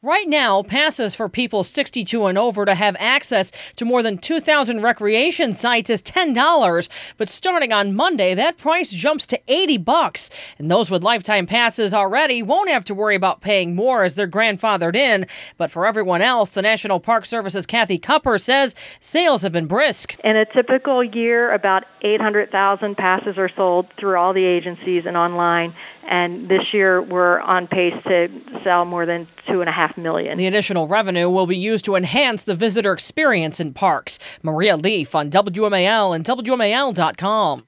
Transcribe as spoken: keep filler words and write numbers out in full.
Right now, passes for people sixty-two and over to have access to more than two thousand recreation sites is ten dollars. But starting on Monday, that price jumps to eighty bucks. And those with lifetime passes already won't have to worry about paying more as they're grandfathered in. But for everyone else, the National Park Service's Kathy Cupper says sales have been brisk. In a typical year, about eight hundred thousand passes are sold through all the agencies and online. And this year, we're on pace to sell more than two and a half million. The additional revenue will be used to enhance the visitor experience in parks. Maria Leaf on W M A L and W M A L dot com.